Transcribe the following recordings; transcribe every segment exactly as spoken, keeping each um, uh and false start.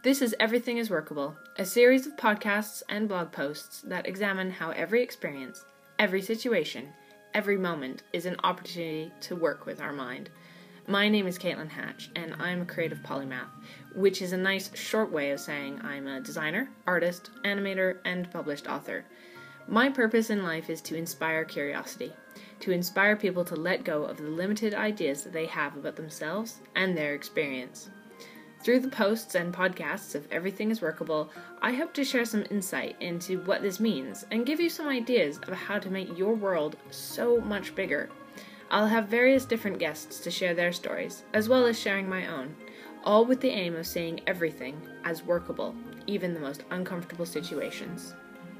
This is Everything is Workable, a series of podcasts and blog posts that examine how every experience, every situation, every moment is an opportunity to work with our mind. My name is Caitlin Hatch, and I'm a creative polymath, which is a nice short way of saying I'm a designer, artist, animator, and published author. My purpose in life is to inspire curiosity, to inspire people to let go of the limited ideas that they have about themselves and their experience. Through the posts and podcasts of Everything is Workable, I hope to share some insight into what this means and give you some ideas of how to make your world so much bigger. I'll have various different guests to share their stories, as well as sharing my own, all with the aim of seeing everything as workable, even the most uncomfortable situations.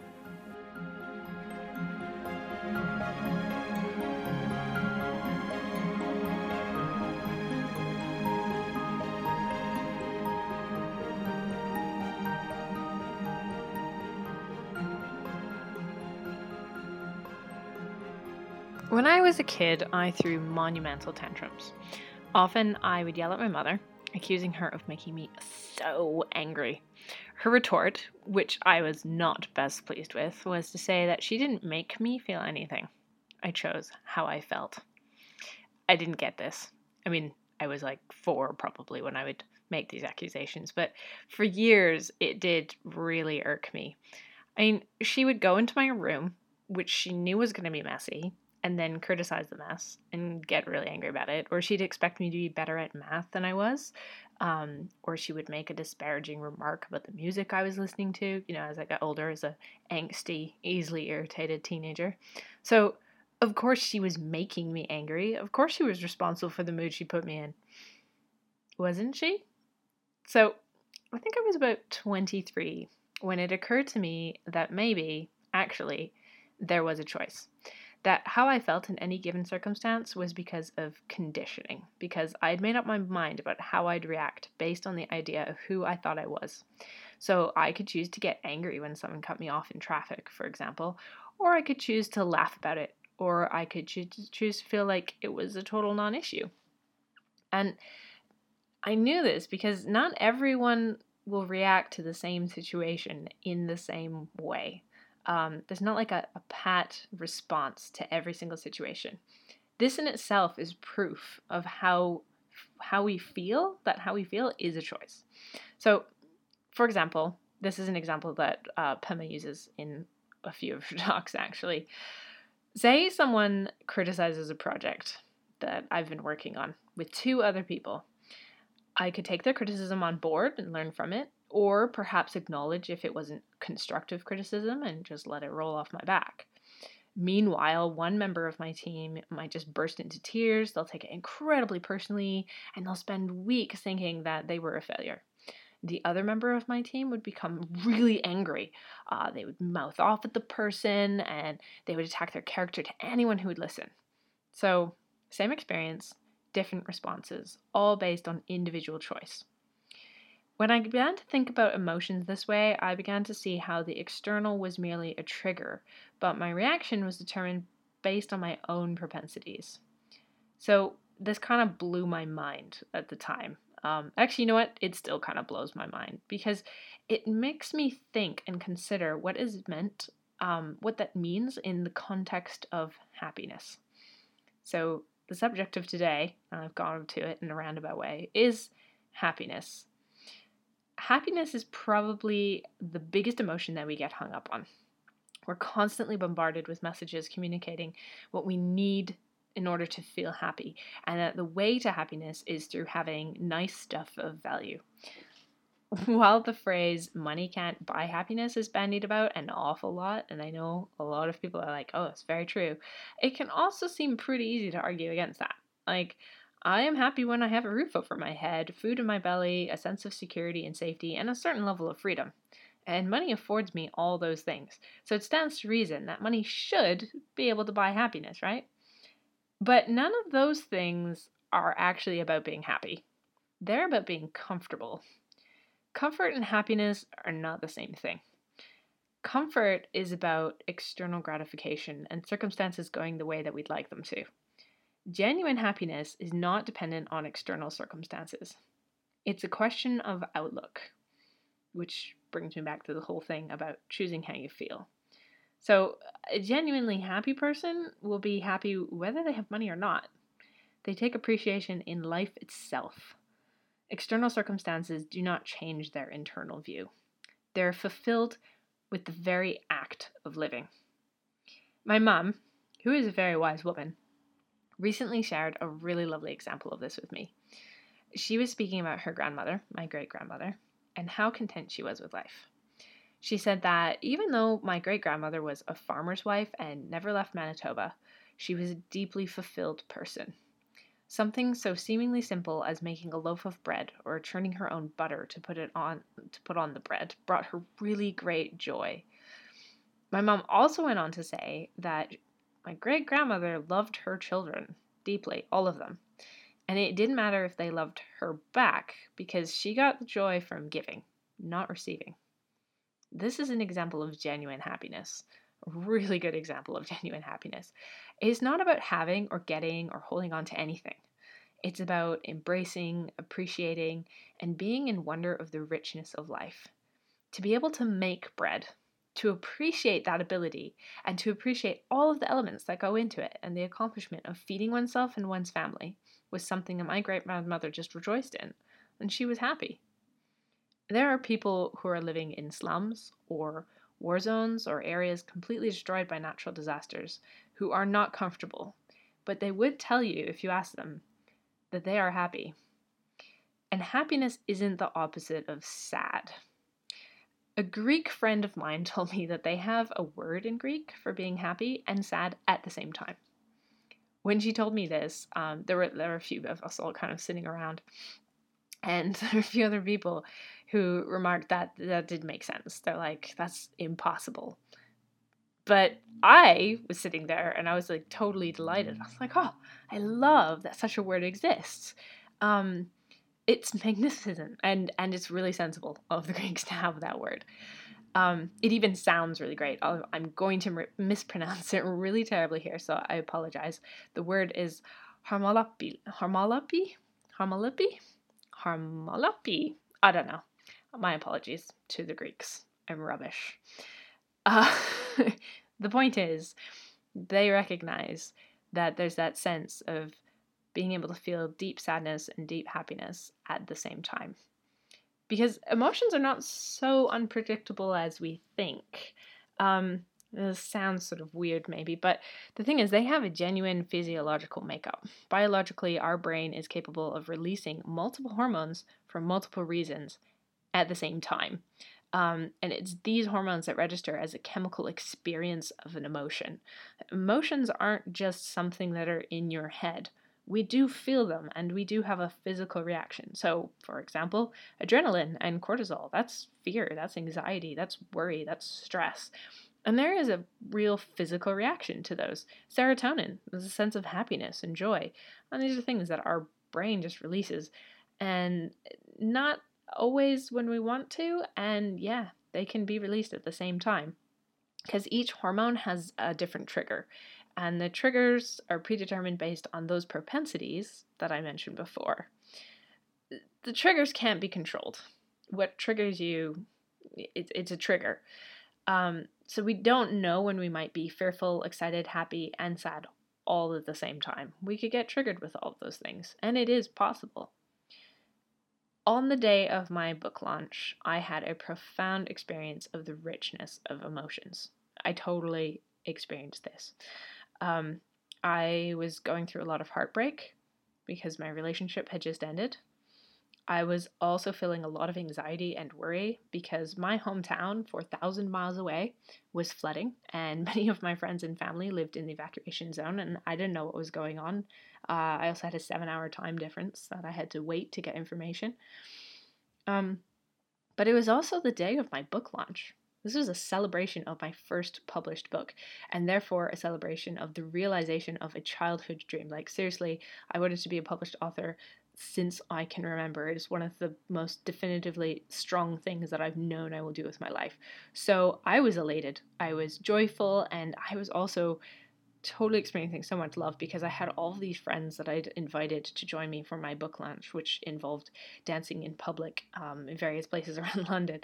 When I was a kid, I threw monumental tantrums. Often, I would yell at my mother, accusing her of making me so angry. Her retort, which I was not best pleased with, was to say that she didn't make me feel anything. I chose how I felt. I didn't get this. I mean, I was like four probably when I would make these accusations, but for years, it did really irk me. I mean, she would go into my room, which she knew was going to be messy, and then criticize the mess and get really angry about it. Or she'd expect me to be better at math than I was. Um, or she would make a disparaging remark about the music I was listening to, you know, as I got older, as a angsty, easily irritated teenager. So, of course, she was making me angry. Of course, she was responsible for the mood she put me in. Wasn't she? So, I think I was about twenty-three when it occurred to me that maybe, actually, there was a choice. That how I felt in any given circumstance was because of conditioning, because I'd made up my mind about how I'd react based on the idea of who I thought I was. So I could choose to get angry when someone cut me off in traffic, for example, or I could choose to laugh about it, or I could choose to feel like it was a total non-issue. And I knew this because not everyone will react to the same situation in the same way. Um, there's not like a, a pat response to every single situation. This in itself is proof of how how we feel, that how we feel is a choice. So, for example, this is an example that uh, Pema uses in a few of her talks, actually. Say someone criticizes a project that I've been working on with two other people. I could take their criticism on board and learn from it, or perhaps acknowledge if it wasn't constructive criticism and just let it roll off my back. Meanwhile, one member of my team might just burst into tears, they'll take it incredibly personally, and they'll spend weeks thinking that they were a failure. The other member of my team would become really angry. Uh, they would mouth off at the person, and they would attack their character to anyone who would listen. So, same experience, different responses, all based on individual choice. When I began to think about emotions this way, I began to see how the external was merely a trigger, but my reaction was determined based on my own propensities. So this kind of blew my mind at the time. Um, actually, you know what? It still kind of blows my mind because it makes me think and consider what is meant, um, what that means in the context of happiness. So the subject of today, and I've gone to it in a roundabout way, is happiness. Happiness is probably the biggest emotion that we get hung up on. We're constantly bombarded with messages communicating what we need in order to feel happy, and that the way to happiness is through having nice stuff of value. While the phrase money can't buy happiness is bandied about an awful lot, and I know a lot of people are like, oh, it's very true, it can also seem pretty easy to argue against that. Like, I am happy when I have a roof over my head, food in my belly, a sense of security and safety, and a certain level of freedom. And money affords me all those things. So it stands to reason that money should be able to buy happiness, right? But none of those things are actually about being happy. They're about being comfortable. Comfort and happiness are not the same thing. Comfort is about external gratification and circumstances going the way that we'd like them to. Genuine happiness is not dependent on external circumstances. It's a question of outlook. which brings me back to the whole thing about choosing how you feel. So a genuinely happy person will be happy whether they have money or not. They take appreciation in life itself. External circumstances do not change their internal view. They're fulfilled with the very act of living. My mum, who is a very wise woman, recently shared a really lovely example of this with me. She was speaking about her grandmother, my great-grandmother, and how content she was with life. She said that even though my great-grandmother was a farmer's wife and never left Manitoba, she was a deeply fulfilled person. Something so seemingly simple as making a loaf of bread or churning her own butter to put it on to put on the bread brought her really great joy. My mom also went on to say that my great-grandmother loved her children deeply, all of them. And it didn't matter if they loved her back because she got the joy from giving, not receiving. This is an example of genuine happiness. A really good example of genuine happiness. It's not about having or getting or holding on to anything. It's about embracing, appreciating, and being in wonder of the richness of life. To be able to make bread, to appreciate that ability, and to appreciate all of the elements that go into it, and the accomplishment of feeding oneself and one's family was something that my great-grandmother just rejoiced in, and she was happy. There are people who are living in slums or war zones or areas completely destroyed by natural disasters who are not comfortable, but they would tell you, if you ask them, that they are happy. And happiness isn't the opposite of sad. A Greek friend of mine told me that they have a word in Greek for being happy and sad at the same time. When she told me this, um, there were there were a few of us all kind of sitting around, and there were a few other people who remarked that that didn't make sense. They're like, that's impossible. But I was sitting there and I was like totally delighted. I was like, oh, I love that such a word exists. Um, it's magnificent and, and it's really sensible of the Greeks to have that word. Um, it even sounds really great. I'll, I'm going to r- mispronounce it really terribly here, so I apologize. The word is harmalapi. Harmalapi? Harmalapi? Harmalapi. I don't know. My apologies to the Greeks. I'm rubbish. Uh, the point is, they recognize that there's that sense of being able to feel deep sadness and deep happiness at the same time. Because emotions are not so unpredictable as we think. Um, this sounds sort of weird maybe, but the thing is they have a genuine physiological makeup. Biologically, our brain is capable of releasing multiple hormones for multiple reasons at the same time. Um, and it's these hormones that register as a chemical experience of an emotion. Emotions aren't just something that are in your head. We do feel them and we do have a physical reaction. So, for example, adrenaline and cortisol, that's fear, that's anxiety, that's worry, that's stress. And there is a real physical reaction to those. Serotonin is a sense of happiness and joy. And these are things that our brain just releases. And not always when we want to, and yeah, they can be released at the same time because each hormone has a different trigger, and the triggers are predetermined based on those propensities that I mentioned before. The triggers can't be controlled. What triggers you, it, it's a trigger. Um, so we don't know when we might be fearful, excited, happy, and sad all at the same time. We could get triggered with all of those things, and it is possible. On the day of my book launch, I had a profound experience of the richness of emotions. I totally experienced this. Um, I was going through a lot of heartbreak because my relationship had just ended. I was also feeling a lot of anxiety and worry because my hometown, four thousand miles away, was flooding, and many of my friends and family lived in the evacuation zone, and I didn't know what was going on. Uh, I also had a seven-hour time difference that I had to wait to get information. Um, but it was also the day of my book launch. This was a celebration of my first published book, and therefore a celebration of the realization of a childhood dream. Like, seriously, I wanted to be a published author since I can remember. It is one of the most definitively strong things that I've known I will do with my life. So I was elated, I was joyful, and I was also totally experiencing so much love because I had all of these friends that I'd invited to join me for my book launch, which involved dancing in public um, in various places around London.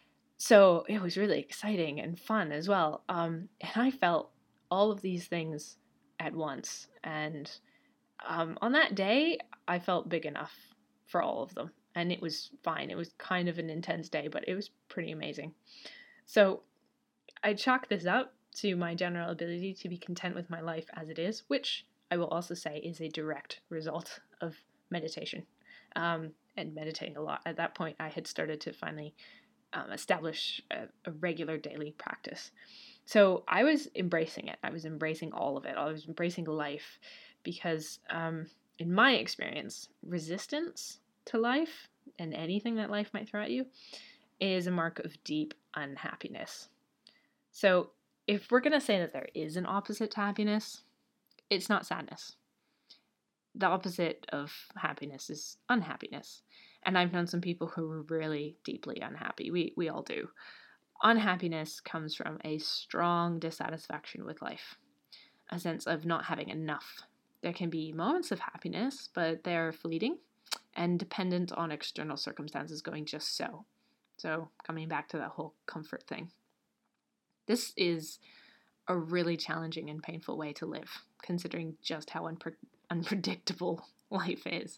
So it was really exciting and fun as well. Um, and I felt all of these things at once. And um, on that day, I felt big enough for all of them. And it was fine. It was kind of an intense day, but it was pretty amazing. So I chalk this up to my general ability to be content with my life as it is, which I will also say is a direct result of meditation um, and meditating a lot. At that point, I had started to finally um, establish a, a regular daily practice. So I was embracing it. I was embracing all of it. I was embracing life because, um, in my experience, resistance to life and anything that life might throw at you is a mark of deep unhappiness. So if we're going to say that there is an opposite to happiness, it's not sadness. The opposite of happiness is unhappiness. And I've known some people who were really deeply unhappy. We we all do. Unhappiness comes from a strong dissatisfaction with life, a sense of not having enough. There can be moments of happiness, but they're fleeting and dependent on external circumstances going just so. So coming back to that whole comfort thing. This is a really challenging and painful way to live, considering just how unpre- unpredictable life is.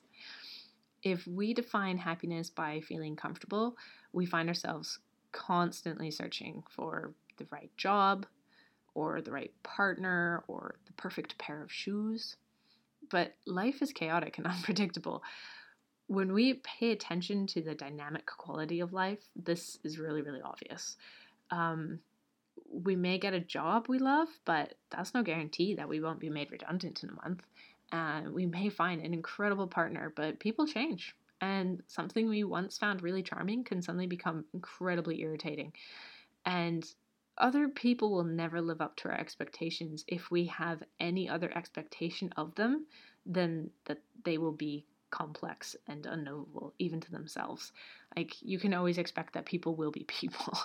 If we define happiness by feeling comfortable, we find ourselves constantly searching for the right job, or the right partner, or the perfect pair of shoes. But life is chaotic and unpredictable. When we pay attention to the dynamic quality of life, this is really, really obvious. Um, we may get a job we love, but that's no guarantee that we won't be made redundant in a month. And uh, we may find an incredible partner, but people change. And something we once found really charming can suddenly become incredibly irritating. And other people will never live up to our expectations if we have any other expectation of them than that they will be complex and unknowable, even to themselves. Like, you can always expect that people will be people.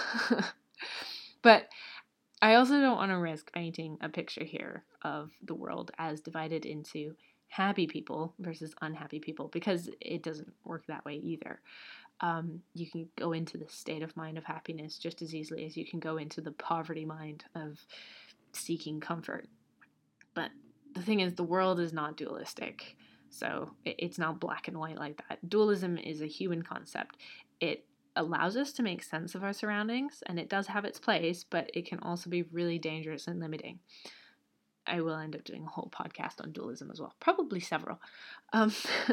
But I also don't want to risk painting a picture here of the world as divided into happy people versus unhappy people, because it doesn't work that way either. Um, you can go into the state of mind of happiness just as easily as you can go into the poverty mind of seeking comfort. But the thing is, the world is not dualistic. So it's not black and white like that. Dualism is a human concept. It allows us to make sense of our surroundings, and it does have its place, but it can also be really dangerous and limiting. I will end up doing a whole podcast on dualism as well, probably several. Um,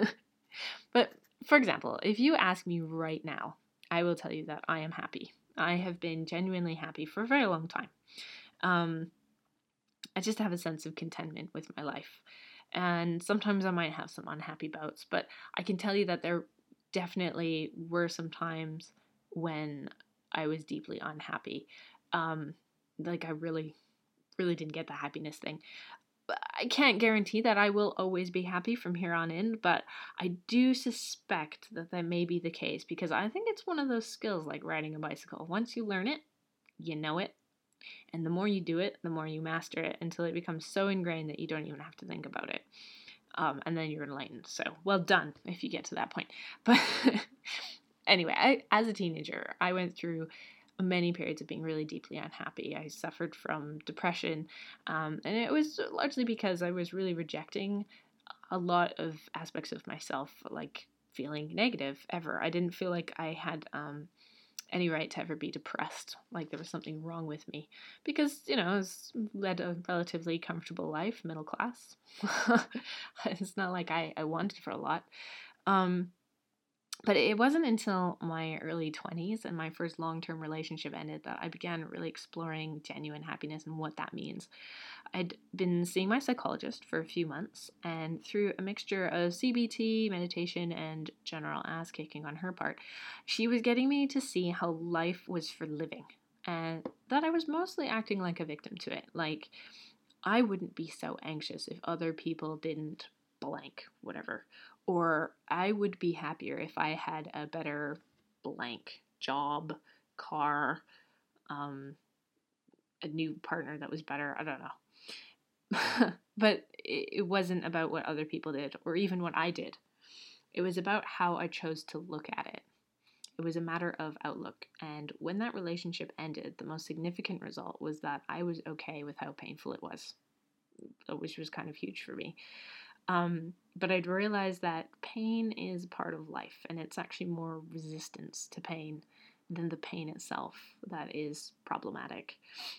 but for example, if you ask me right now, I will tell you that I am happy. I have been genuinely happy for a very long time. Um, I just have a sense of contentment with my life. And sometimes I might have some unhappy bouts, but I can tell you that there definitely were some times when I was deeply unhappy. Um, like I really, really didn't get the happiness thing. I can't guarantee that I will always be happy from here on in, but I do suspect that that may be the case, because I think it's one of those skills like riding a bicycle. Once you learn it, you know it. And the more you do it, the more you master it, until it becomes so ingrained that you don't even have to think about it. Um, and then you're enlightened. So well done if you get to that point. But anyway, I, as a teenager, I went through many periods of being really deeply unhappy. I suffered from depression, um, and it was largely because I was really rejecting a lot of aspects of myself, like feeling negative ever. I didn't feel like I had um, any right to ever be depressed, like there was something wrong with me, because, you know, I was led a relatively comfortable life, middle class. It's not like I, I wanted for a lot. Um, but it wasn't until my early twenties and my first long-term relationship ended that I began really exploring genuine happiness and what that means. I'd been seeing my psychologist for a few months, and through a mixture of C B T, meditation, and general ass kicking on her part, she was getting me to see how life was for living, and that I was mostly acting like a victim to it. Like, I wouldn't be so anxious if other people didn't blank, whatever. Or I would be happier if I had a better blank job, car, um, a new partner that was better. I don't know. but it, it wasn't about what other people did or even what I did. It was about how I chose to look at it. It was a matter of outlook. And when that relationship ended, the most significant result was that I was okay with how painful it was, which was kind of huge for me. Um, but I'd realized that pain is part of life, and it's actually more resistance to pain than the pain itself that is problematic.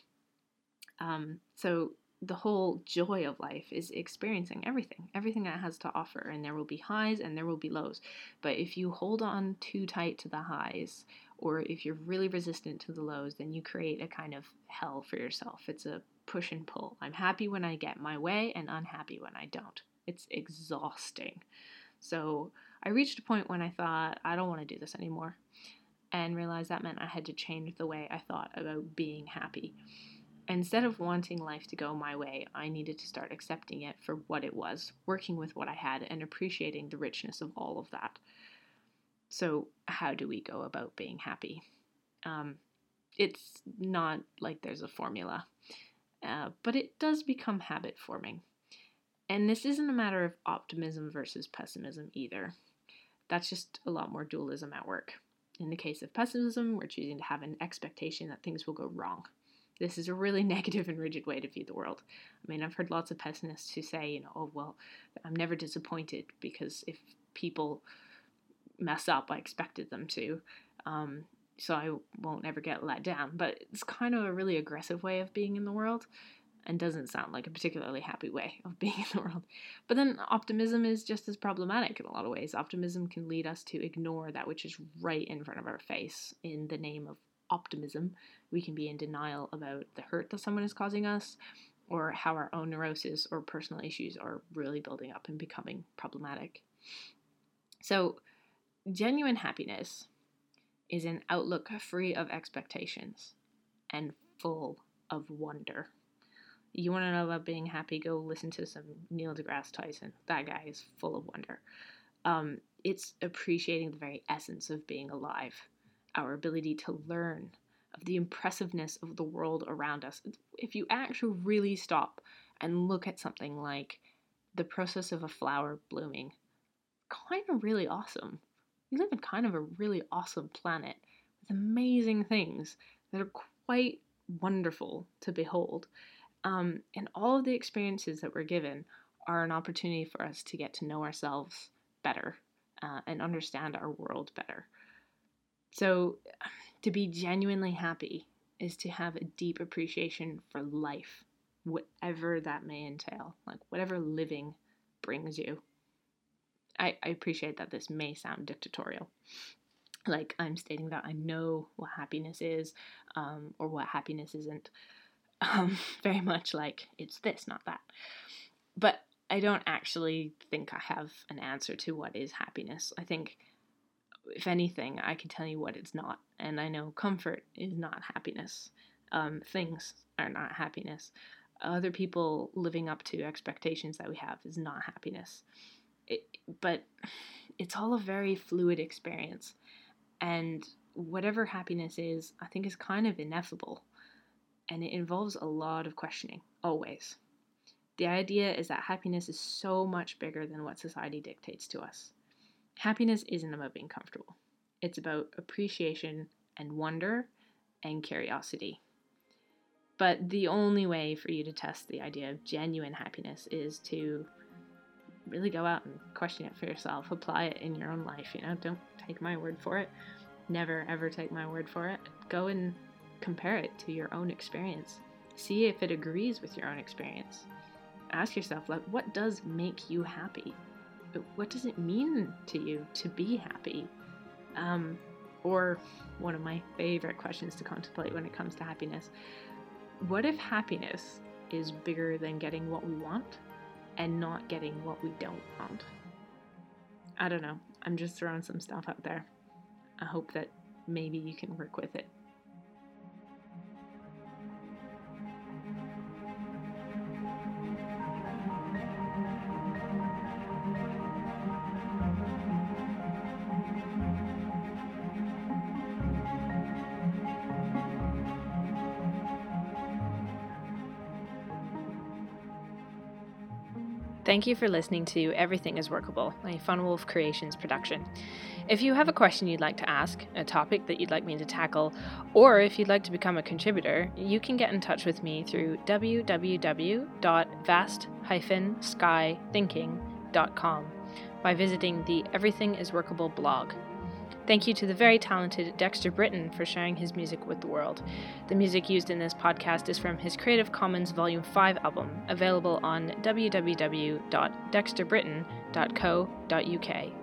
Um, so the whole joy of life is experiencing everything, everything that it has to offer, and there will be highs and there will be lows. But if you hold on too tight to the highs, or if you're really resistant to the lows, then you create a kind of hell for yourself. It's a push and pull. I'm happy when I get my way and unhappy when I don't. It's exhausting. So I reached a point when I thought, I don't want to do this anymore, and realized that meant I had to change the way I thought about being happy. Instead of wanting life to go my way, I needed to start accepting it for what it was, working with what I had, and appreciating the richness of all of that. So how do we go about being happy? Um, it's not like there's a formula, uh, but it does become habit forming. And this isn't a matter of optimism versus pessimism either. That's just a lot more dualism at work. In the case of pessimism, we're choosing to have an expectation that things will go wrong. This is a really negative and rigid way to view the world. I mean, I've heard lots of pessimists who say, you know, oh, well, I'm never disappointed because if people mess up, I expected them to. Um, so I won't ever get let down. But it's kind of a really aggressive way of being in the world and doesn't sound like a particularly happy way of being in the world. But then optimism is just as problematic in a lot of ways. Optimism can lead us to ignore that which is right in front of our face in the name of optimism. We can be in denial about the hurt that someone is causing us, or how our own neurosis or personal issues are really building up and becoming problematic. So, genuine happiness is an outlook free of expectations and full of wonder. You want to know about being happy? Go listen to some Neil deGrasse Tyson. That guy is full of wonder. Um, it's appreciating the very essence of being alive, our ability to learn, of the impressiveness of the world around us. If you actually really stop and look at something like the process of a flower blooming, kind of really awesome. We live in kind of a really awesome planet with amazing things that are quite wonderful to behold. Um, and all of the experiences that we're given are an opportunity for us to get to know ourselves better uh, and understand our world better. So to be genuinely happy is to have a deep appreciation for life, whatever that may entail, like whatever living brings you. I, I appreciate that this may sound dictatorial. Like I'm stating that I know what happiness is um, or what happiness isn't. Um, very much like it's this, not that. But I don't actually think I have an answer to what is happiness. I think, if anything, I can tell you what it's not. And I know comfort is not happiness. Um, things are not happiness. Other people living up to expectations that we have is not happiness. It, but it's all a very fluid experience. And whatever happiness is, I think is kind of ineffable. And it involves a lot of questioning, always. The idea is that happiness is so much bigger than what society dictates to us. Happiness isn't about being comfortable. It's about appreciation and wonder and curiosity. But the only way for you to test the idea of genuine happiness is to really go out and question it for yourself. Apply it in your own life. You know, don't take my word for it. Never, ever take my word for it. Go and compare it to your own experience. See if it agrees with your own experience. Ask yourself, like, what does make you happy? What does it mean to you to be happy? Um, or one of my favorite questions to contemplate when it comes to happiness, what if happiness is bigger than getting what we want and not getting what we don't want? I don't know. I'm just throwing some stuff out there. I hope that maybe you can work with it. Thank you for listening to Everything is Workable, a Fun Wolf Creations production. If you have a question you'd like to ask, a topic that you'd like me to tackle, or if you'd like to become a contributor, you can get in touch with me through w w w dot vast dash sky thinking dot com by visiting the Everything is Workable blog. Thank you to the very talented Dexter Britton for sharing his music with the world. The music used in this podcast is from his Creative Commons Volume five album, available on w w w dot dexter britton dot co dot u k.